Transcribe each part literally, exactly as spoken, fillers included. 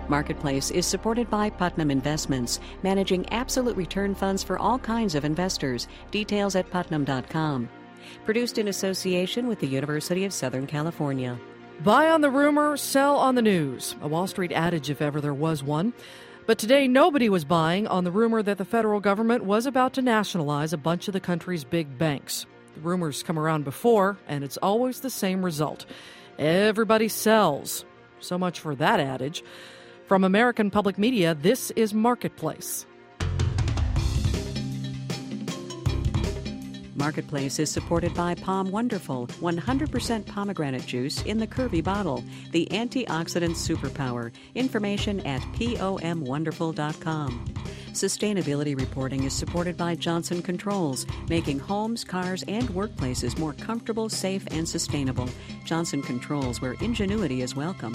Marketplace is supported by Putnam Investments, managing absolute return funds for all kinds of investors. Details at putnam dot com. Produced in association with the University of Southern California. Buy on the rumor, sell on the news. A Wall Street adage if ever there was one. But today, nobody was buying on the rumor that the federal government was about to nationalize a bunch of the country's big banks. The rumors come around before, and it's always the same result. Everybody sells. So much for that adage. From American Public Media, this is Marketplace. Marketplace is supported by Palm Wonderful, one hundred percent pomegranate juice in the curvy bottle, the antioxidant superpower. Information at pom wonderful dot com. Sustainability reporting is supported by Johnson Controls, making homes, cars, and workplaces more comfortable, safe, and sustainable. Johnson Controls, where ingenuity is welcome.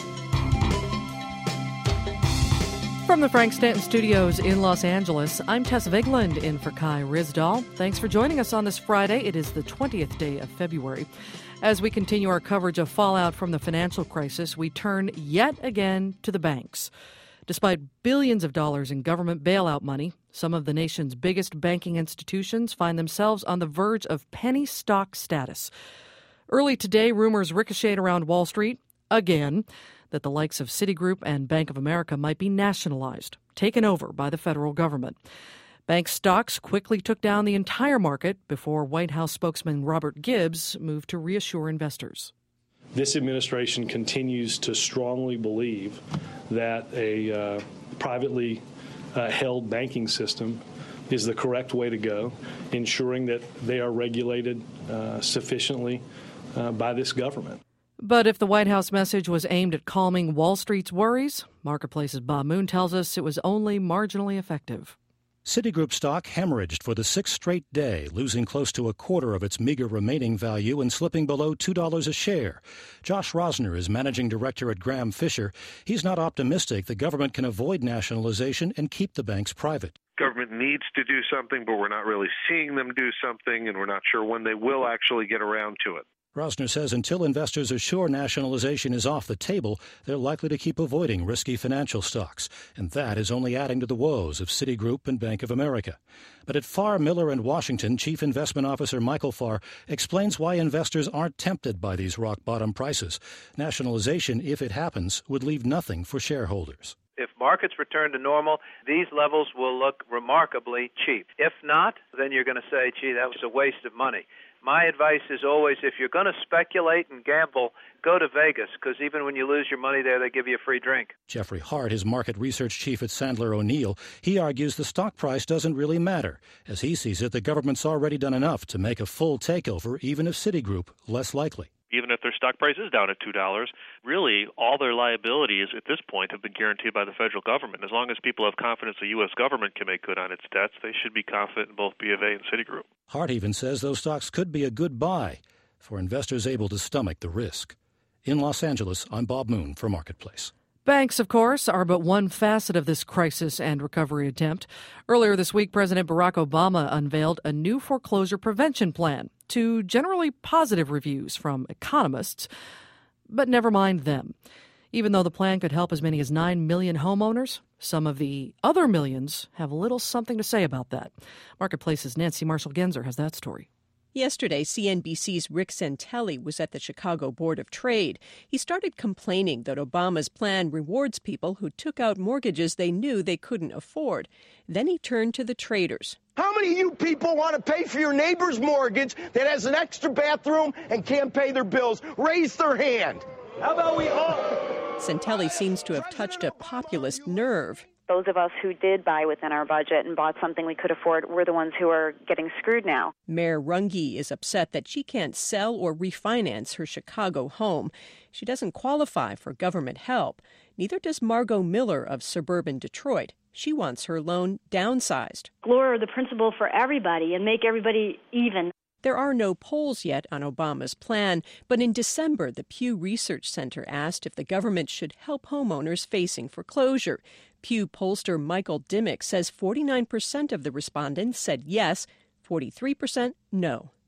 From the Frank Stanton Studios in Los Angeles, I'm Tess Vigland in for Kai Rizdal. Thanks for joining us on this Friday. It is the twentieth day of February. As we continue our coverage of fallout from the financial crisis, we turn yet again to the banks. Despite billions of dollars in government bailout money, some of the nation's biggest banking institutions find themselves on the verge of penny stock status. Early today, rumors ricocheted around Wall Street again that the likes of Citigroup and Bank of America might be nationalized, taken over by the federal government. Bank stocks quickly took down the entire market before White House spokesman Robert Gibbs moved to reassure investors. This administration continues to strongly believe that a uh, privately uh, held banking system is the correct way to go, ensuring that they are regulated uh, sufficiently uh, by this government. But if the White House message was aimed at calming Wall Street's worries, Marketplace's Bob Moon tells us it was only marginally effective. Citigroup stock hemorrhaged for the sixth straight day, losing close to a quarter of its meager remaining value and slipping below two dollars a share. Josh Rosner is managing director at Graham Fisher. He's not optimistic the government can avoid nationalization and keep the banks private. Government needs to do something, but we're not really seeing them do something, and we're not sure when they will actually get around to it. Rosner says until investors are sure nationalization is off the table, they're likely to keep avoiding risky financial stocks, and that is only adding to the woes of Citigroup and Bank of America. But at Farr, Miller and Washington, Chief Investment Officer Michael Farr explains why investors aren't tempted by these rock-bottom prices. Nationalization, if it happens, would leave nothing for shareholders. If markets return to normal, these levels will look remarkably cheap. If not, then you're going to say, gee, that was a waste of money. My advice is always, if you're going to speculate and gamble, go to Vegas, because even when you lose your money there, they give you a free drink. Jeffrey Hart is market research chief at Sandler O'Neill. He argues the stock price doesn't really matter. As he sees it, the government's already done enough to make a full takeover, even if Citigroup less likely. Even if their stock price is down at two dollars, really all their liabilities at this point have been guaranteed by the federal government. As long as people have confidence the U S government can make good on its debts, they should be confident in both B of A and Citigroup. Hart even says those stocks could be a good buy for investors able to stomach the risk. In Los Angeles, I'm Bob Moon for Marketplace. Banks, of course, are but one facet of this crisis and recovery attempt. Earlier this week, President Barack Obama unveiled a new foreclosure prevention plan to generally positive reviews from economists. But never mind them. Even though the plan could help as many as nine million homeowners, some of the other millions have little something to say about that. Marketplace's Nancy Marshall-Genzer has that story. Yesterday, C N B C's Rick Santelli was at the Chicago Board of Trade. He started complaining that Obama's plan rewards people who took out mortgages they knew they couldn't afford. Then he turned to the traders. How many of you people want to pay for your neighbor's mortgage that has an extra bathroom and can't pay their bills? Raise their hand. How about we all? Santelli seems to have touched a populist nerve. Those of us who did buy within our budget and bought something we could afford were the ones who are getting screwed now. Mayor Runge is upset that she can't sell or refinance her Chicago home. She doesn't qualify for government help. Neither does Margot Miller of suburban Detroit. She wants her loan downsized. Lower the principal for everybody and make everybody even. There are no polls yet on Obama's plan, but in December, the Pew Research Center asked if the government should help homeowners facing foreclosure. Pew pollster Michael Dimmick says forty-nine percent of the respondents said yes, forty-three percent no.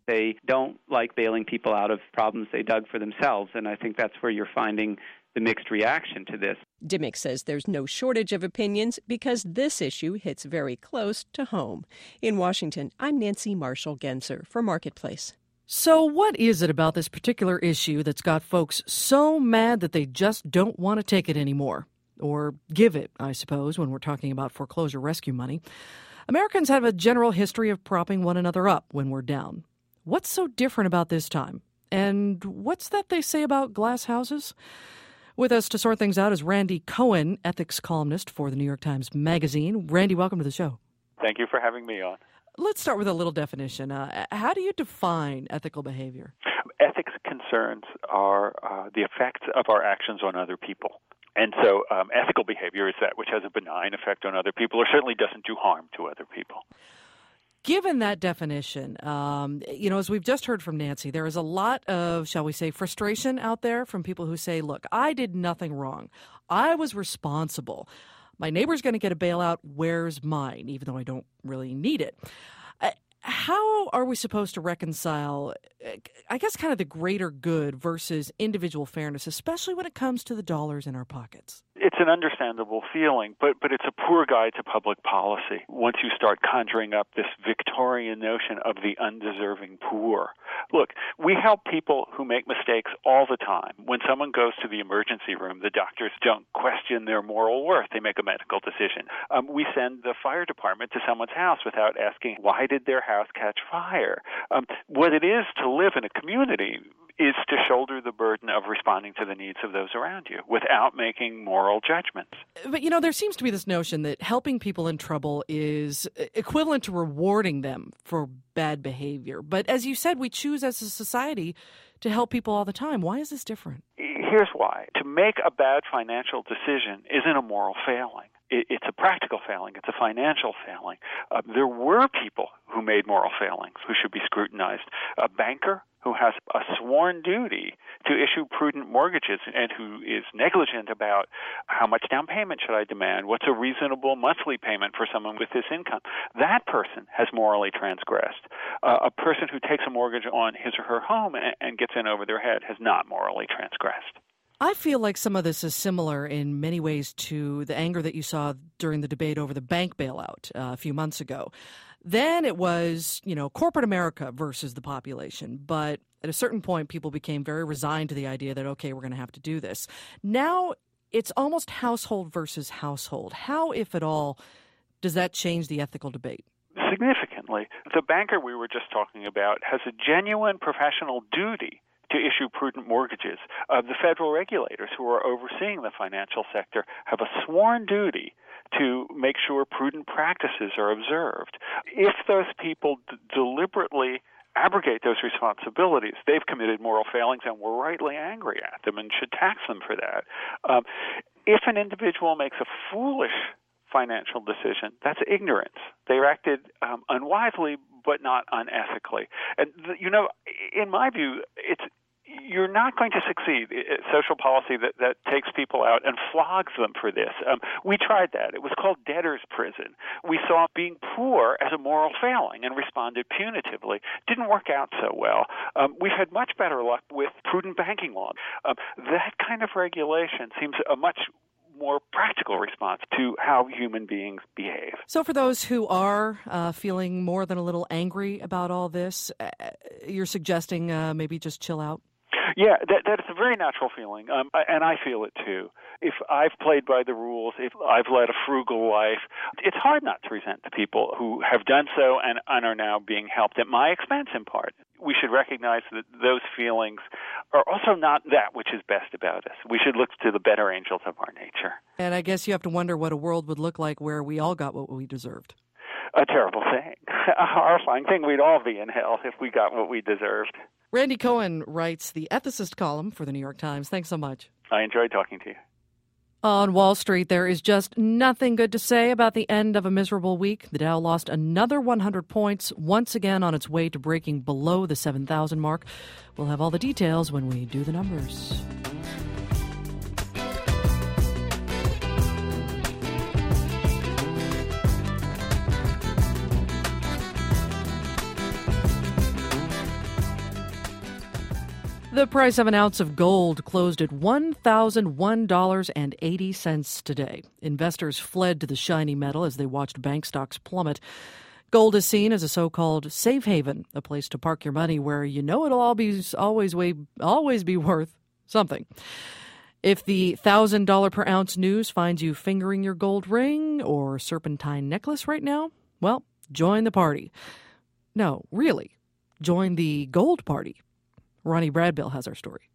They don't like bailing people out of problems they dug for themselves, and I think that's where you're finding the mixed reaction to this. Dimick says there's no shortage of opinions because this issue hits very close to home. In Washington, I'm Nancy Marshall-Genzer for Marketplace. So what is it about this particular issue that's got folks so mad that they just don't want to take it anymore? Or give it, I suppose, when we're talking about foreclosure rescue money. Americans have a general history of propping one another up when we're down. What's so different about this time? And what's that they say about glass houses? With us to sort things out is Randy Cohen, ethics columnist for the New York Times Magazine. Randy, welcome to the show. Thank you for having me on. Let's start with a little definition. Uh, how do you define ethical behavior? Ethics concerns are uh, the effects of our actions on other people. And so um, ethical behavior is that which has a benign effect on other people or certainly doesn't do harm to other people. Given that definition, um, you know, as we've just heard from Nancy, there is a lot of, shall we say, frustration out there from people who say, look, I did nothing wrong. I was responsible. My neighbor's going to get a bailout. Where's mine? Even though I don't really need it. Uh, how are we supposed to reconcile, I guess, kind of the greater good versus individual fairness, especially when it comes to the dollars in our pockets? It's an understandable feeling, but but it's a poor guide to public policy once you start conjuring up this Victorian notion of the undeserving poor. Look, we help people who make mistakes all the time. When someone goes to the emergency room, the doctors don't question their moral worth. They make a medical decision. Um, we send the fire department to someone's house without asking, why did their house catch fire? Um, what it is to live in a community is to shoulder the burden of responding to the needs of those around you without making moral judgments. But, you know, there seems to be this notion that helping people in trouble is equivalent to rewarding them for bad behavior. But as you said, we choose as a society to help people all the time. Why is this different? Here's why. To make a bad financial decision isn't a moral failing. It's a practical failing. It's a financial failing. Uh, there were people who made moral failings who should be scrutinized. A banker who has a sworn duty to issue prudent mortgages and who is negligent about how much down payment should I demand, what's a reasonable monthly payment for someone with this income, that person has morally transgressed. Uh, a person who takes a mortgage on his or her home and, and gets in over their head has not morally transgressed. I feel like some of this is similar in many ways to the anger that you saw during the debate over the bank bailout uh, a few months ago. Then it was, you know, corporate America versus the population. But at a certain point, people became very resigned to the idea that, okay, we're going to have to do this. Now it's almost household versus household. How, if at all, does that change the ethical debate? Significantly. The banker we were just talking about has a genuine professional duty to issue prudent mortgages. Uh, the federal regulators who are overseeing the financial sector have a sworn duty to make sure prudent practices are observed. If those people d- deliberately abrogate those responsibilities, they've committed moral failings and we're rightly angry at them and should tax them for that. Um, if an individual makes a foolish financial decision, that's ignorance. They acted um, unwisely but not unethically. And, the, you know, in my view, it's you're not going to succeed at social policy that, that takes people out and flogs them for this. Um, we tried that. It was called debtor's prison. We saw being poor as a moral failing and responded punitively. Didn't work out so well. Um, we've had much better luck with prudent banking law. Um, that kind of regulation seems a much more practical response to how human beings behave. So for those who are uh, feeling more than a little angry about all this, uh, you're suggesting uh, maybe just chill out? Yeah, that, that's a very natural feeling, um, and I feel it too. If I've played by the rules, if I've led a frugal life, it's hard not to resent the people who have done so and, and are now being helped at my expense in part. We should recognize that those feelings are also not that which is best about us. We should look to the better angels of our nature. And I guess you have to wonder what a world would look like where we all got what we deserved. A terrible thing. A horrifying thing. We'd all be in hell if we got what we deserved. Randy Cohen writes the Ethicist column for the New York Times. Thanks so much. I enjoyed talking to you. On Wall Street, there is just nothing good to say about the end of a miserable week. The Dow lost another one hundred points, once again on its way to breaking below the seven thousand mark. We'll have all the details when we do the numbers. The price of an ounce of gold closed at one thousand one dollars and eighty cents today. Investors fled to the shiny metal as they watched bank stocks plummet. Gold is seen as a so-called safe haven, a place to park your money where you know it'll all be, always, way, always be worth something. If the one thousand dollars per ounce news finds you fingering your gold ring or serpentine necklace right now, well, join the party. No, really, join the gold party. Ronnie Bradbill has our story.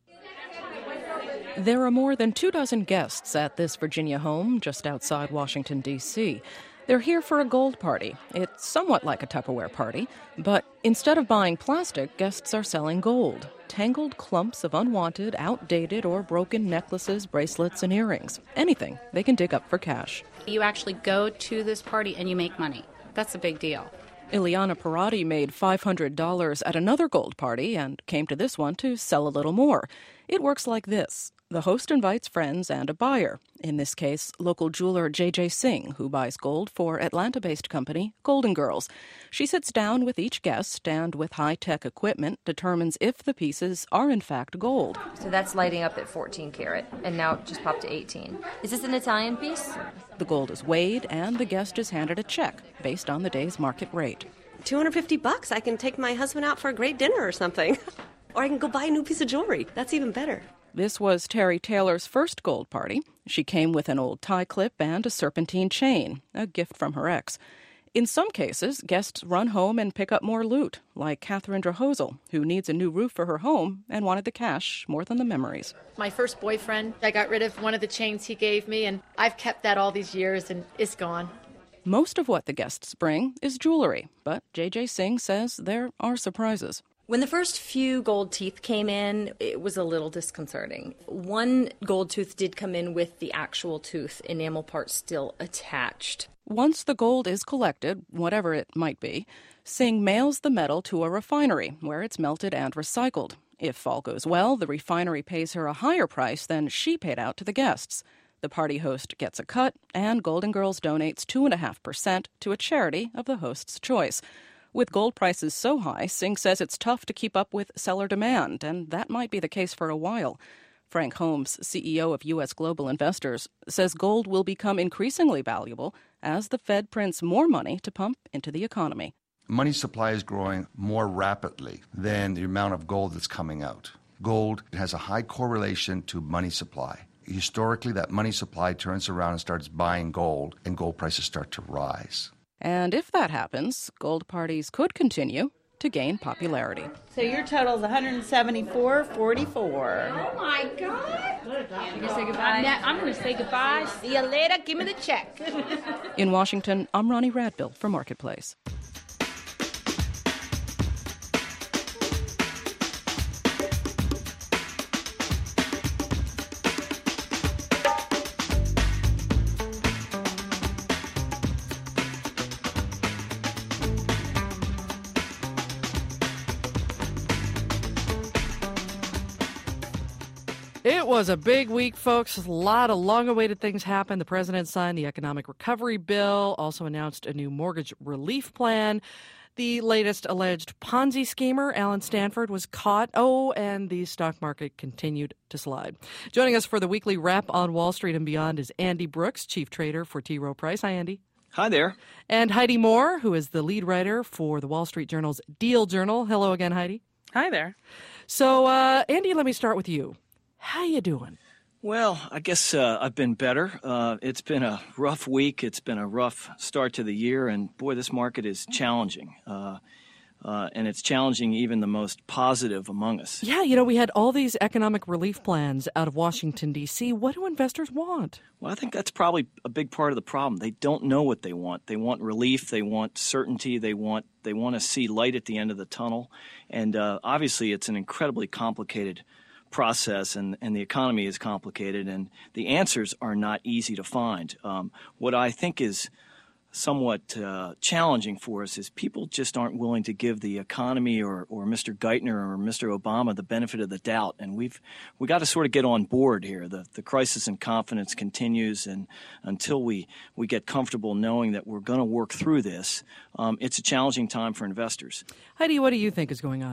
There are more than two dozen guests at this Virginia home just outside Washington, D C They're here for a gold party. It's somewhat like a Tupperware party, but instead of buying plastic, guests are selling gold. Tangled clumps of unwanted, outdated, or broken necklaces, bracelets, and earrings. Anything they can dig up for cash. You actually go to this party and you make money. That's a big deal. Ileana Parati made five hundred dollars at another gold party and came to this one to sell a little more. It works like this. The host invites friends and a buyer, in this case, local jeweler J J Singh, who buys gold for Atlanta-based company Golden Girls. She sits down with each guest and, with high-tech equipment, determines if the pieces are in fact gold. So that's lighting up at fourteen karat, and now it just popped to eighteen. Is this an Italian piece? The gold is weighed, and the guest is handed a check based on the day's market rate. two hundred fifty bucks. I can take my husband out for a great dinner or something. Or I can go buy a new piece of jewelry. That's even better. This was Terry Taylor's first gold party. She came with an old tie clip and a serpentine chain, a gift from her ex. In some cases, guests run home and pick up more loot, like Catherine Drahosel, who needs a new roof for her home and wanted the cash more than the memories. My first boyfriend, I got rid of one of the chains he gave me, and I've kept that all these years, and it's gone. Most of what the guests bring is jewelry, but J J Singh says there are surprises. When the first few gold teeth came in, it was a little disconcerting. One gold tooth did come in with the actual tooth enamel part still attached. Once the gold is collected, whatever it might be, Singh mails the metal to a refinery where it's melted and recycled. If all goes well, the refinery pays her a higher price than she paid out to the guests. The party host gets a cut, and Golden Girls donates two point five percent to a charity of the host's choice. With gold prices so high, Singh says it's tough to keep up with seller demand, and that might be the case for a while. Frank Holmes, C E O of U S Global Investors, says gold will become increasingly valuable as the Fed prints more money to pump into the economy. Money supply is growing more rapidly than the amount of gold that's coming out. Gold has a high correlation to money supply. Historically, that money supply turns around and starts buying gold, and gold prices start to rise. And if that happens, gold parties could continue to gain popularity. So your total is one hundred seventy-four forty-four. Oh my God! You're gonna say goodbye. I'm, I'm gonna say goodbye. See you later. Give me the check. In Washington, I'm Ronnie Radbill for Marketplace. It was a big week, folks. A lot of long-awaited things happened. The president signed the economic recovery bill, also announced a new mortgage relief plan. The latest alleged Ponzi schemer, Alan Stanford, was caught. Oh, and the stock market continued to slide. Joining us for the weekly wrap on Wall Street and beyond is Andy Brooks, chief trader for T. Rowe Price. Hi, Andy. Hi there. And Heidi Moore, who is the lead writer for the Wall Street Journal's Deal Journal. Hello again, Heidi. Hi there. So, uh, Andy, let me start with you. How you doing? Well, I guess uh, I've been better. Uh, it's been a rough week. It's been a rough start to the year, and boy, this market is challenging. Uh, uh, and it's challenging even the most positive among us. Yeah, you know, we had all these economic relief plans out of Washington, D C What do investors want? Well, I think that's probably a big part of the problem. They don't know what they want. They want relief. They want certainty. They want they want to see light at the end of the tunnel. And uh, obviously, it's an incredibly complicated process, and, and the economy is complicated, and the answers are not easy to find. Um, what I think is somewhat uh, challenging for us is people just aren't willing to give the economy or, or Mister Geithner or Mister Obama the benefit of the doubt, and we've we got to sort of get on board here. The the crisis in confidence continues, and until we, we get comfortable knowing that we're going to work through this, um, it's a challenging time for investors. Heidi, what do you think is going on here?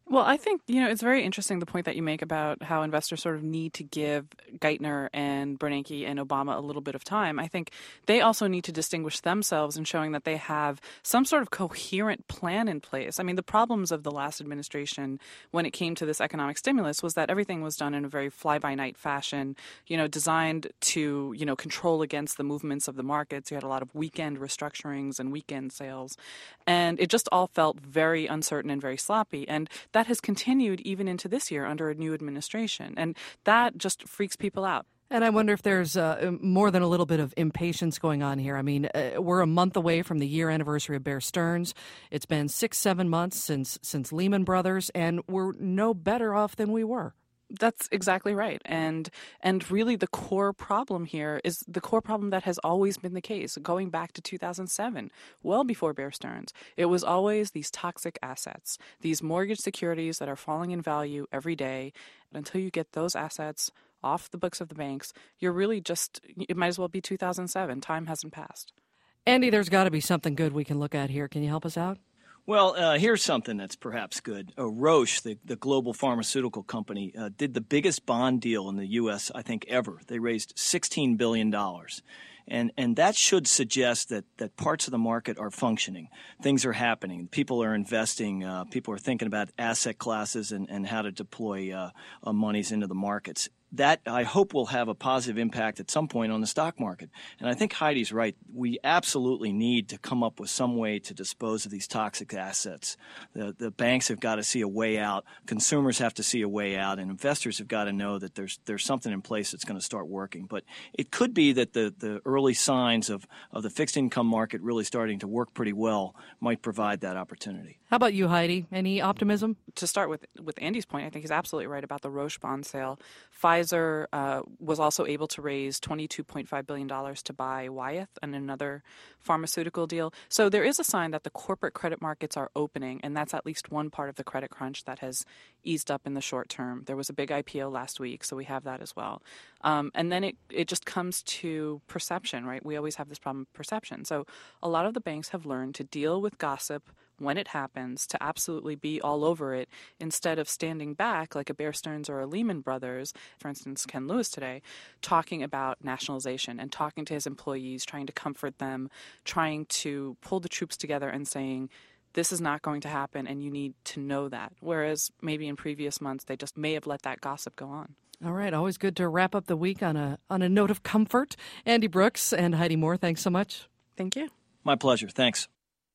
Well, I think, you know, it's very interesting the point that you make about how investors sort of need to give Geithner and Bernanke and Obama a little bit of time. I think they also need to distinguish themselves in showing that they have some sort of coherent plan in place. I mean, the problems of the last administration when it came to this economic stimulus was that everything was done in a very fly-by-night fashion, you know, designed to, you know, control against the movements of the markets. You had a lot of weekend restructurings and weekend sales. And it just all felt very uncertain and very sloppy. And that has continued even into this year under a new administration. And that just freaks people out. And I wonder if there's uh, more than a little bit of impatience going on here. I mean, uh, we're a month away from the year anniversary of Bear Stearns. It's been six, seven months since since Lehman Brothers, and we're no better off than we were. That's exactly right. And and really the core problem here is the core problem that has always been the case, going back to two thousand seven, well before Bear Stearns. It was always these toxic assets, these mortgage securities that are falling in value every day. And until you get those assets off the books of the banks, you're really just, it might as well be two thousand seven. Time hasn't passed. Andy, there's got to be something good we can look at here. Can you help us out? Well, uh, here's something that's perhaps good. Uh, Roche, the, the global pharmaceutical company, uh, did the biggest bond deal in the U S, I think, ever. They raised sixteen billion dollars. And and that should suggest that, that parts of the market are functioning. Things are happening. People are investing. Uh, people are thinking about asset classes and, and how to deploy uh, uh, monies into the markets. That, I hope, will have a positive impact at some point on the stock market. And I think Heidi's right. We absolutely need to come up with some way to dispose of these toxic assets. The, the banks have got to see a way out. Consumers have to see a way out. And investors have got to know that there's there's something in place that's going to start working. But it could be that the, the early signs of, of the fixed income market really starting to work pretty well might provide that opportunity. How about you, Heidi? Any optimism? To start with, with Andy's point, I think he's absolutely right about the Roche bond sale. Pfizer uh, was also able to raise twenty-two point five billion dollars to buy Wyeth and another pharmaceutical deal. So there is a sign that the corporate credit markets are opening, and that's at least one part of the credit crunch that has eased up in the short term. There was a big I P O last week, so we have that as well. Um, and then it, it just comes to perception, right? We always have this problem of perception. So a lot of the banks have learned to deal with gossip when it happens, to absolutely be all over it instead of standing back like a Bear Stearns or a Lehman Brothers, for instance, Ken Lewis today, talking about nationalization and talking to his employees, trying to comfort them, trying to pull the troops together and saying, this is not going to happen and you need to know that. Whereas maybe in previous months, they just may have let that gossip go on. All right. Always good to wrap up the week on a on a note of comfort. Andy Brooks and Heidi Moore, thanks so much. Thank you. My pleasure. Thanks.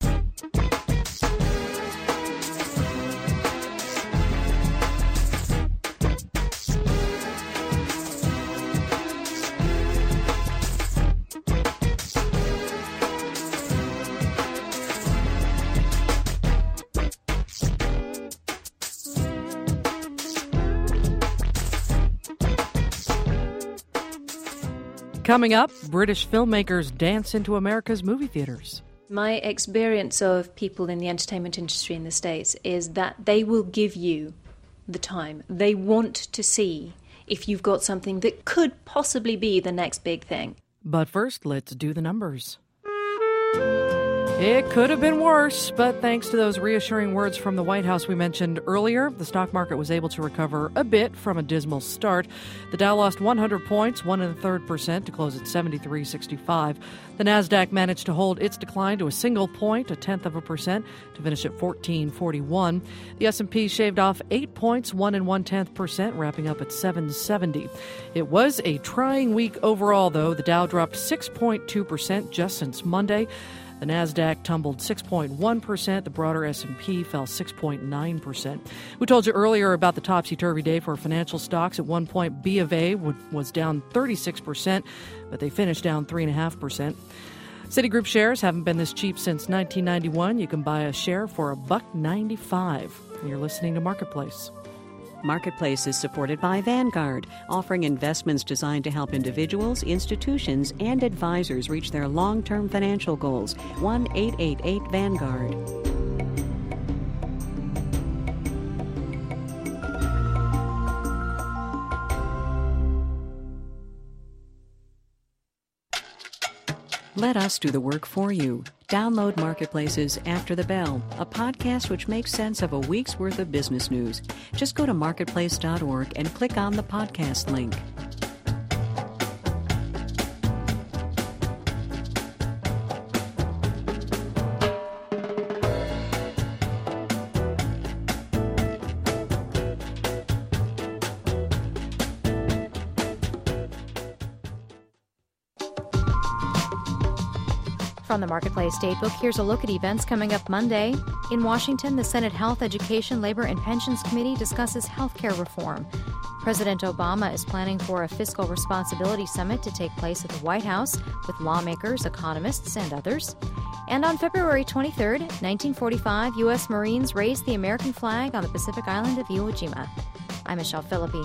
Coming up, British filmmakers dance into America's movie theaters. My experience of people in the entertainment industry in the States is that they will give you the time. They want to see if you've got something that could possibly be the next big thing. But first, let's do the numbers. It could have been worse, but thanks to those reassuring words from the White House we mentioned earlier, the stock market was able to recover a bit from a dismal start. The Dow lost one hundred points, one and a third percent, to close at seventy-three sixty-five. The Nasdaq managed to hold its decline to a single point, a tenth of a percent, to finish at fourteen forty-one. The S and P shaved off eight points, one and one tenth percent, wrapping up at seven seventy. It was a trying week overall, though. The Dow dropped six point two percent just since Monday. The Nasdaq tumbled six point one percent. The broader S and P fell six point nine percent. We told you earlier about the topsy-turvy day for financial stocks. At one point, B of A was down thirty-six percent, but they finished down three point five percent. Citigroup shares haven't been this cheap since nineteen ninety-one. You can buy a share for a buck ninety-five. You're listening to Marketplace. Marketplace is supported by Vanguard, offering investments designed to help individuals, institutions, and advisors reach their long-term financial goals. one eight eight eight Vanguard. Let us do the work for you. Download Marketplace's After the Bell, a podcast which makes sense of a week's worth of business news. Just go to marketplace dot org and click on the podcast link. From the Marketplace Datebook, here's a look at events coming up Monday. In Washington, the Senate Health, Education, Labor, and Pensions Committee discusses health care reform. President Obama is planning for a fiscal responsibility summit to take place at the White House with lawmakers, economists, and others. And on February twenty-third, nineteen forty-five, U S Marines raised the American flag on the Pacific island of Iwo Jima. I'm Michelle Philippi.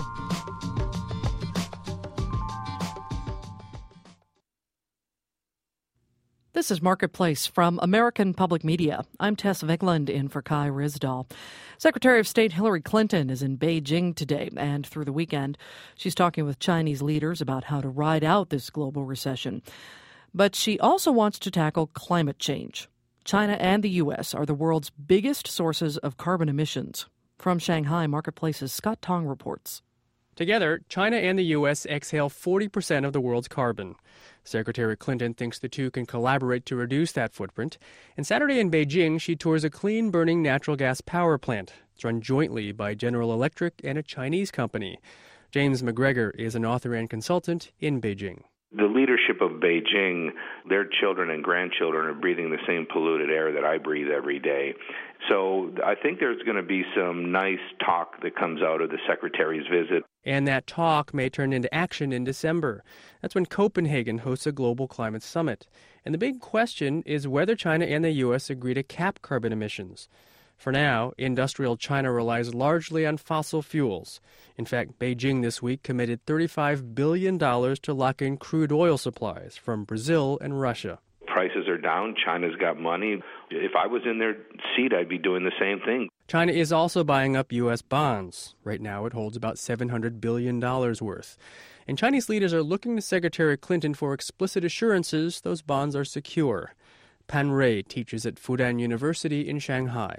This is Marketplace from American Public Media. I'm Tess Vigland in for Kai Ryssdal. Secretary of State Hillary Clinton is in Beijing today, and through the weekend, she's talking with Chinese leaders about how to ride out this global recession. But she also wants to tackle climate change. China and the U S are the world's biggest sources of carbon emissions. From Shanghai, Marketplace's Scott Tong reports. Together, China and the U S exhale forty percent of the world's carbon. Secretary Clinton thinks the two can collaborate to reduce that footprint. And Saturday in Beijing, she tours a clean-burning natural gas power plant. It's run jointly by General Electric and a Chinese company. James McGregor is an author and consultant in Beijing. The leadership of Beijing, their children and grandchildren are breathing the same polluted air that I breathe every day. So I think there's going to be some nice talk that comes out of the Secretary's visit. And that talk may turn into action in December. That's when Copenhagen hosts a global climate summit. And the big question is whether China and the U S agree to cap carbon emissions. For now, industrial China relies largely on fossil fuels. In fact, Beijing this week committed thirty-five billion dollars to lock in crude oil supplies from Brazil and Russia. Prices are down. China's got money. If I was in their seat, I'd be doing the same thing. China is also buying up U S bonds. Right now, it holds about seven hundred billion dollars worth. And Chinese leaders are looking to Secretary Clinton for explicit assurances those bonds are secure. Pan Rui teaches at Fudan University in Shanghai.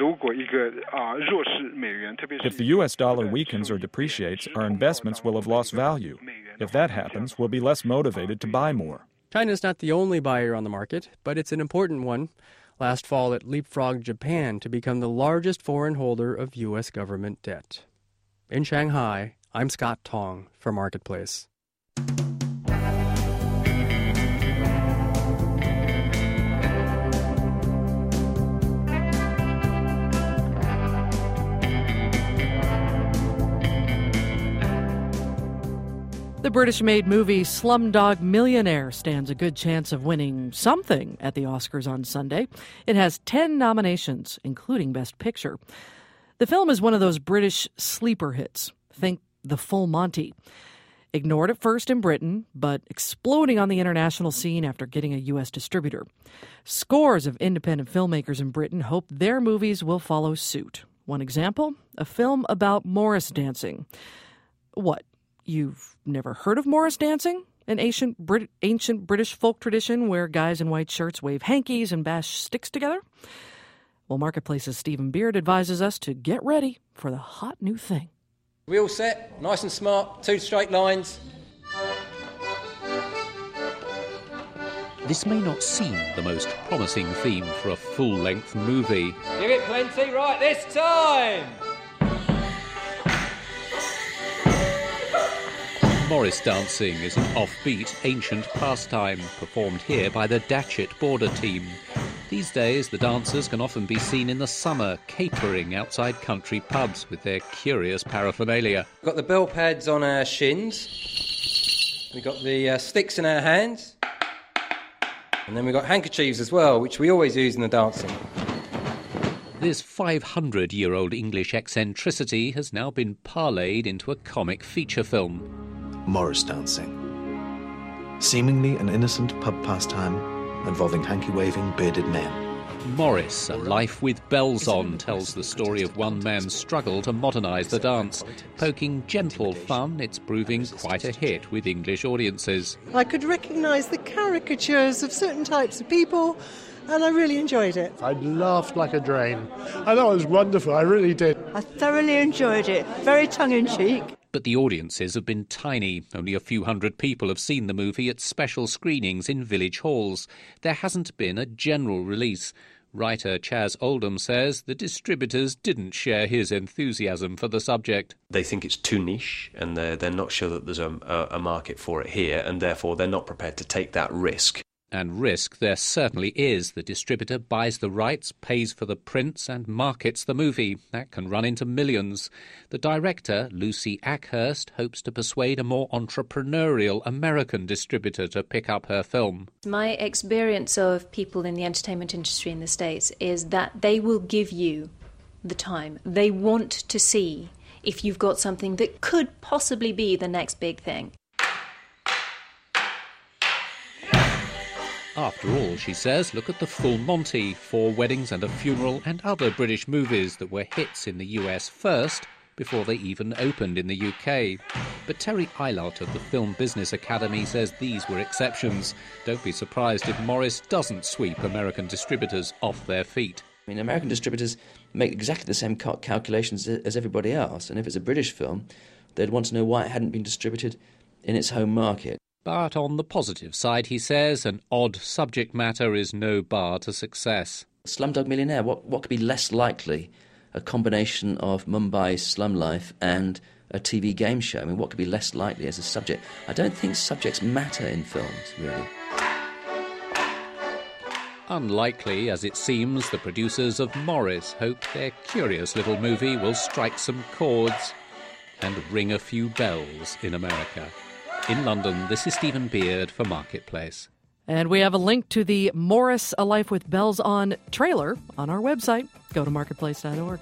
If the U S dollar weakens or depreciates, our investments will have lost value. If that happens, we'll be less motivated to buy more. China's not the only buyer on the market, but it's an important one. Last fall, it leapfrogged Japan to become the largest foreign holder of U S government debt. In Shanghai, I'm Scott Tong for Marketplace. The British-made movie Slumdog Millionaire stands a good chance of winning something at the Oscars on Sunday. It has ten nominations, including Best Picture. The film is one of those British sleeper hits. Think The Full Monty. Ignored at first in Britain, but exploding on the international scene after getting a U S distributor. Scores of independent filmmakers in Britain hope their movies will follow suit. One example, a film about Morris dancing. What? You've never heard of Morris dancing? An ancient, Brit- ancient British folk tradition where guys in white shirts wave hankies and bash sticks together? Well, Marketplace's Stephen Beard advises us to get ready for the hot new thing. We all set, nice and smart, two straight lines. This may not seem the most promising theme for a full-length movie. Give it plenty right this time! Morris dancing is an offbeat, ancient pastime performed here by the Datchet Border Team. These days, the dancers can often be seen in the summer capering outside country pubs with their curious paraphernalia. We've got the bell pads on our shins. We've got the uh, sticks in our hands. And then we've got handkerchiefs as well, which we always use in the dancing. This five hundred year old English eccentricity has now been parlayed into a comic feature film. Morris dancing. Seemingly an innocent pub pastime involving hanky-waving bearded men. Morris, A Life with Bells On, tells the story of one man's struggle to modernise the dance. Poking gentle fun, it's proving quite a hit with English audiences. I could recognise the caricatures of certain types of people, and I really enjoyed it. I laughed like a drain. I thought it was wonderful, I really did. I thoroughly enjoyed it, very tongue-in-cheek. But the audiences have been tiny. Only a few hundred people have seen the movie at special screenings in village halls. There hasn't been a general release. Writer Chaz Oldham says the distributors didn't share his enthusiasm for the subject. They think it's too niche, and they're, they're not sure that there's a, a, a market for it here, and therefore they're not prepared to take that risk. And risk there certainly is. The distributor buys the rights, pays for the prints and markets the movie. That can run into millions. The director, Lucy Ackhurst, hopes to persuade a more entrepreneurial American distributor to pick up her film. My experience of people in the entertainment industry in the States is that they will give you the time. They want to see if you've got something that could possibly be the next big thing. After all, she says, look at the Full Monty, Four Weddings and a Funeral, and other British movies that were hits in the U S first before they even opened in the U K. But Terry Eilert of the Film Business Academy says these were exceptions. Don't be surprised if Morris doesn't sweep American distributors off their feet. I mean, American distributors make exactly the same cal- calculations as everybody else, and if it's a British film, they'd want to know why it hadn't been distributed in its home market. But on the positive side, he says, an odd subject matter is no bar to success. Slumdog Millionaire, what, what could be less likely? A combination of Mumbai's slum life and a T V game show. I mean, what could be less likely as a subject? I don't think subjects matter in films, really. Unlikely as it seems, the producers of Morris hope their curious little movie will strike some chords and ring a few bells in America. In London, this is Stephen Beard for Marketplace. And we have a link to the Morris, A Life with Bells On trailer on our website. Go to marketplace dot org.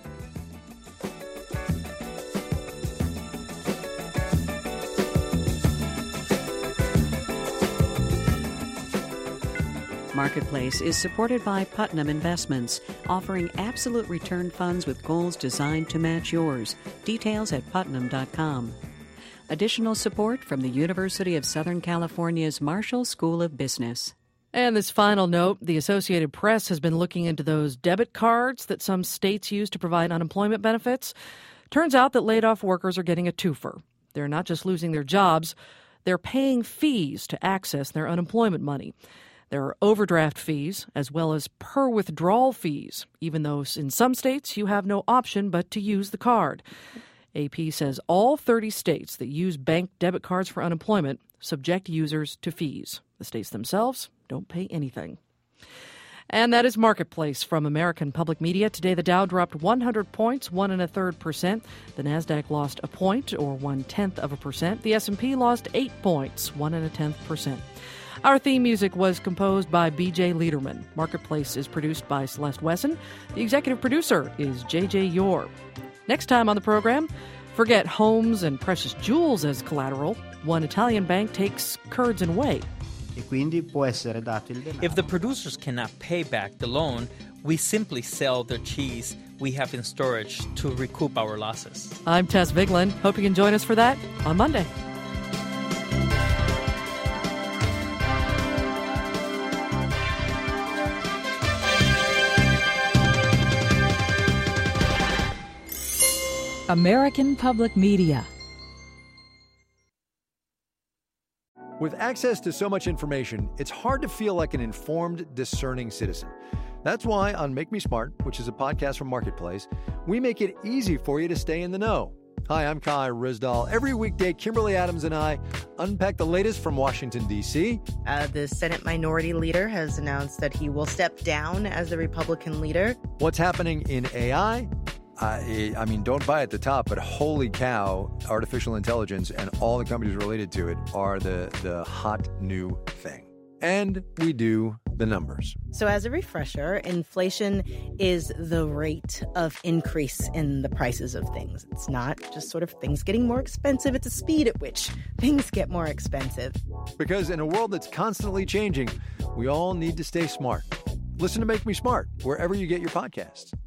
Marketplace is supported by Putnam Investments, offering absolute return funds with goals designed to match yours. Details at putnam dot com. Additional support from the University of Southern California's Marshall School of Business. And this final note, the Associated Press has been looking into those debit cards that some states use to provide unemployment benefits. Turns out that laid-off workers are getting a twofer. They're not just losing their jobs, they're paying fees to access their unemployment money. There are overdraft fees as well as per-withdrawal fees, even though in some states you have no option but to use the card. A P says all thirty states that use bank debit cards for unemployment subject users to fees. The states themselves don't pay anything. And that is Marketplace from American Public Media. Today the Dow dropped one hundred points, one and a third percent. The Nasdaq lost a point, or one-tenth of a percent. The S and P lost eight points, one and a tenth percent. Our theme music was composed by B J Liederman. Marketplace is produced by Celeste Wesson. The executive producer is J J Yore. Next time on the program, forget homes and precious jewels as collateral. One Italian bank takes curds and whey. If the producers cannot pay back the loan, we simply sell the cheese we have in storage to recoup our losses. I'm Tess Vigeland. Hope you can join us for that on Monday. American Public Media. With access to so much information, it's hard to feel like an informed, discerning citizen. That's why on Make Me Smart, which is a podcast from Marketplace, we make it easy for you to stay in the know. Hi, I'm Kai Rizdal. Every weekday, Kimberly Adams and I unpack the latest from Washington, D C. Uh, the Senate Minority Leader has announced that he will step down as the Republican leader. What's happening in A I? Uh, I mean, don't buy at the top, but holy cow, artificial intelligence and all the companies related to it are the, the hot new thing. And we do the numbers. So as a refresher, inflation is the rate of increase in the prices of things. It's not just sort of things getting more expensive. It's a speed at which things get more expensive. Because in a world that's constantly changing, we all need to stay smart. Listen to Make Me Smart wherever you get your podcasts.